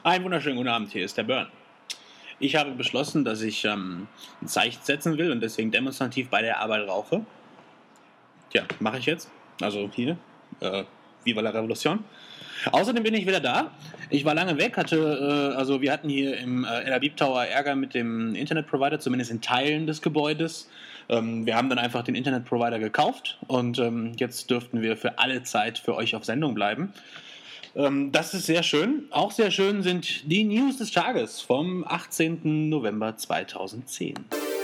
Einen wunderschönen guten Abend, hier ist der Burn. Ich habe beschlossen, dass ich ein Zeichen setzen will und deswegen demonstrativ bei der Arbeit rauche. Tja, mache ich jetzt. Also hier, Viva la Revolution. Außerdem bin ich wieder da. Ich war lange weg, wir hatten hier im El Habib Tower Ärger mit dem Internetprovider, zumindest in Teilen des Gebäudes. Wir haben dann einfach den Internetprovider gekauft und jetzt dürften wir für alle Zeit für euch auf Sendung bleiben. Das ist sehr schön. Auch sehr schön sind die News des Tages vom 18. November 2010.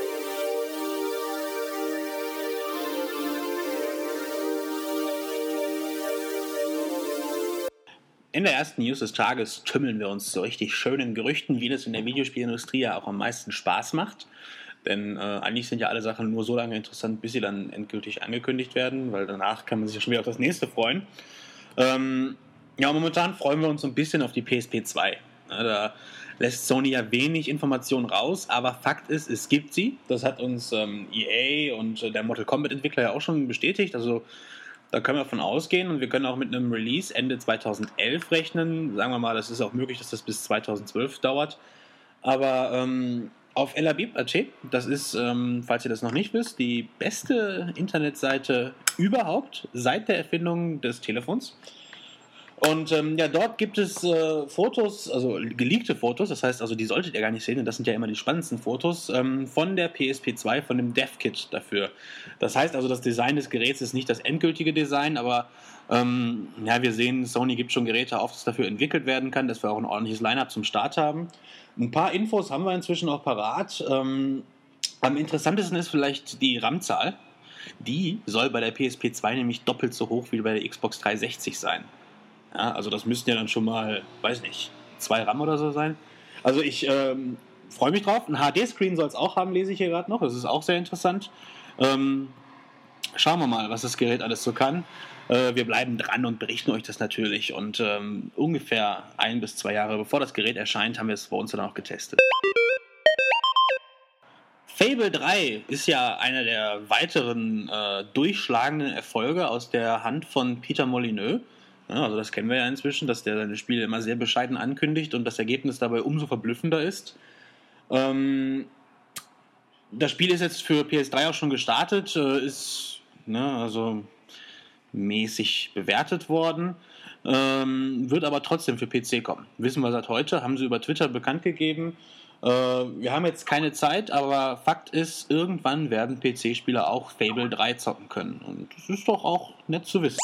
In der ersten News des Tages tümmeln wir uns so richtig schönen Gerüchten, wie das in der Videospielindustrie ja auch am meisten Spaß macht. Denn eigentlich sind ja alle Sachen nur so lange interessant, bis sie dann endgültig angekündigt werden, weil danach kann man sich ja schon wieder auf das nächste freuen. Momentan freuen wir uns so ein bisschen auf die PSP 2. Da lässt Sony ja wenig Informationen raus, aber Fakt ist, es gibt sie. Das hat uns EA und der Mortal Kombat-Entwickler ja auch schon bestätigt. Also da können wir von ausgehen und wir können auch mit einem Release Ende 2011 rechnen. Sagen wir mal, das ist auch möglich, dass das bis 2012 dauert. Aber auf El Habib.at, das ist, falls ihr das noch nicht wisst, die beste Internetseite überhaupt seit der Erfindung des Telefons. Und dort gibt es Fotos, also geleakte Fotos, das heißt, also die solltet ihr gar nicht sehen, denn das sind ja immer die spannendsten Fotos, von der PSP 2, von dem Dev-Kit dafür. Das heißt also, das Design des Geräts ist nicht das endgültige Design, aber wir sehen, Sony gibt schon Geräte auf, das dafür entwickelt werden kann, dass wir auch ein ordentliches Line-Up zum Start haben. Ein paar Infos haben wir inzwischen auch parat. Am interessantesten ist vielleicht die RAM-Zahl. Die soll bei der PSP 2 nämlich doppelt so hoch wie bei der Xbox 360 sein. Ja, also das müssten ja dann schon mal, 2 RAM oder so sein. Also ich freue mich drauf. Ein HD-Screen soll es auch haben, lese ich hier gerade noch. Das ist auch sehr interessant. Schauen wir mal, was das Gerät alles so kann. Wir bleiben dran und berichten euch das natürlich. Und ungefähr 1 bis 2 Jahre bevor das Gerät erscheint, haben wir es bei uns dann auch getestet. Fable 3 ist ja einer der weiteren durchschlagenden Erfolge aus der Hand von Peter Molyneux. Ja, also das kennen wir ja inzwischen, dass der seine Spiele immer sehr bescheiden ankündigt und das Ergebnis dabei umso verblüffender ist. Das Spiel ist jetzt für PS3 auch schon gestartet, ist mäßig bewertet worden, wird aber trotzdem für PC kommen. Wissen wir seit heute, haben sie über Twitter bekannt gegeben. Wir haben jetzt keine Zeit, aber Fakt ist, irgendwann werden PC-Spieler auch Fable 3 zocken können. Und das ist doch auch nett zu wissen.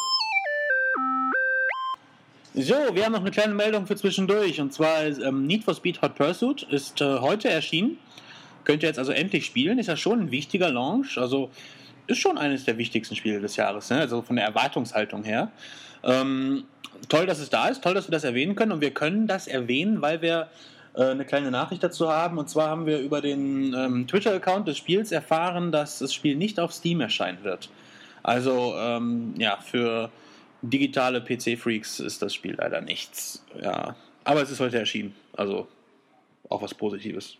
So, wir haben noch eine kleine Meldung für zwischendurch. Und zwar Need for Speed Hot Pursuit ist heute erschienen. Könnt ihr jetzt also endlich spielen. Ist ja schon ein wichtiger Launch. Also ist schon eines der wichtigsten Spiele des Jahres. Ne? Also von der Erwartungshaltung her. Toll, dass es da ist. Toll, dass wir das erwähnen können. Und wir können das erwähnen, weil wir eine kleine Nachricht dazu haben. Und zwar haben wir über den Twitter-Account des Spiels erfahren, dass das Spiel nicht auf Steam erscheinen wird. Also für digitale PC-Freaks ist das Spiel leider nichts. Ja, aber es ist heute erschienen. Also auch was Positives.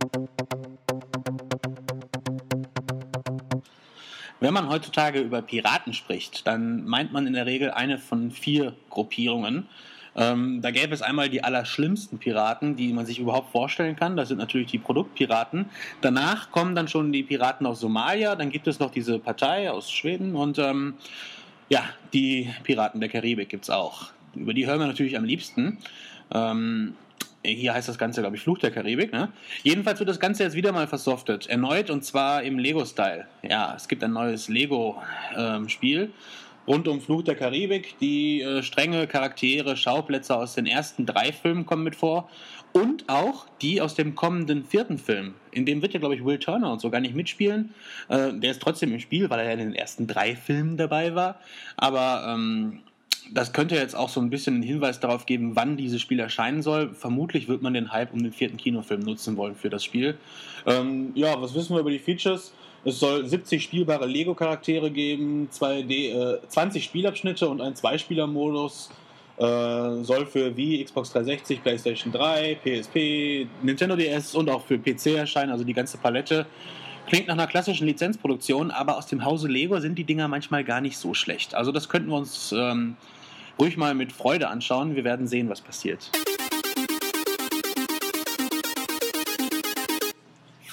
Wenn man heutzutage über Piraten spricht, dann meint man in der Regel eine von 4 Gruppierungen. Da gäbe es einmal die allerschlimmsten Piraten, die man sich überhaupt vorstellen kann. Das sind natürlich die Produktpiraten. Danach kommen dann schon die Piraten aus Somalia. Dann gibt es noch diese Partei aus Schweden und die Piraten der Karibik gibt es auch. Über die hören wir natürlich am liebsten. Hier heißt das Ganze, glaube ich, Fluch der Karibik. Ne? Jedenfalls wird das Ganze jetzt wieder mal versoftet. Erneut und zwar im Lego-Style. Ja, es gibt ein neues Lego-Spiel rund um Fluch der Karibik. Die strenge Charaktere, Schauplätze aus den ersten 3 Filmen kommen mit vor. Und auch die aus dem kommenden 4. Film. In dem wird ja, glaube ich, Will Turner und so gar nicht mitspielen. Der ist trotzdem im Spiel, weil er ja in den ersten 3 Filmen dabei war. Aber das könnte jetzt auch so ein bisschen einen Hinweis darauf geben, wann dieses Spiel erscheinen soll. Vermutlich wird man den Hype um den 4. Kinofilm nutzen wollen für das Spiel. Was wissen wir über die Features? Es soll 70 spielbare Lego-Charaktere geben, 20 Spielabschnitte und ein 2-Spieler-Modus. Soll für Wii, Xbox 360, PlayStation 3, PSP, Nintendo DS und auch für PC erscheinen, also die ganze Palette. Klingt nach einer klassischen Lizenzproduktion, aber aus dem Hause Lego sind die Dinger manchmal gar nicht so schlecht. Also das könnten wir uns ruhig mal mit Freude anschauen. Wir werden sehen, was passiert.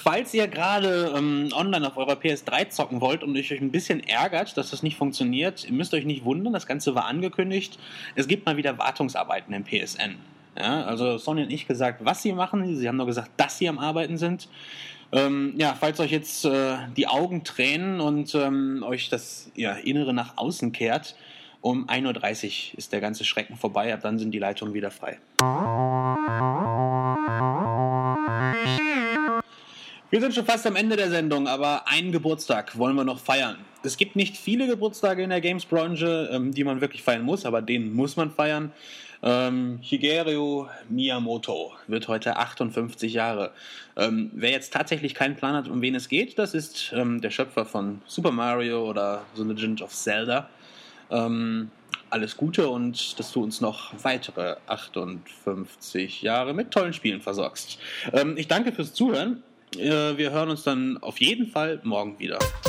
falls ihr gerade online auf eurer PS3 zocken wollt und euch ein bisschen ärgert, dass das nicht funktioniert, ihr müsst euch nicht wundern, das Ganze war angekündigt. Es gibt mal wieder Wartungsarbeiten im PSN. Ja, also Sony hat nicht gesagt, was sie machen, sie haben nur gesagt, dass sie am Arbeiten sind. Falls euch jetzt die Augen tränen und euch das Innere nach außen kehrt, um 1:30 Uhr ist der ganze Schrecken vorbei, ab dann sind die Leitungen wieder frei. Wir sind schon fast am Ende der Sendung, aber einen Geburtstag wollen wir noch feiern. Es gibt nicht viele Geburtstage in der Games-Branche, die man wirklich feiern muss, aber den muss man feiern. Shigeru Miyamoto wird heute 58 Jahre. Wer jetzt tatsächlich keinen Plan hat, um wen es geht, das ist der Schöpfer von Super Mario oder The Legend of Zelda. Alles Gute und dass du uns noch weitere 58 Jahre mit tollen Spielen versorgst. Ich danke fürs Zuhören. Wir hören uns dann auf jeden Fall morgen wieder.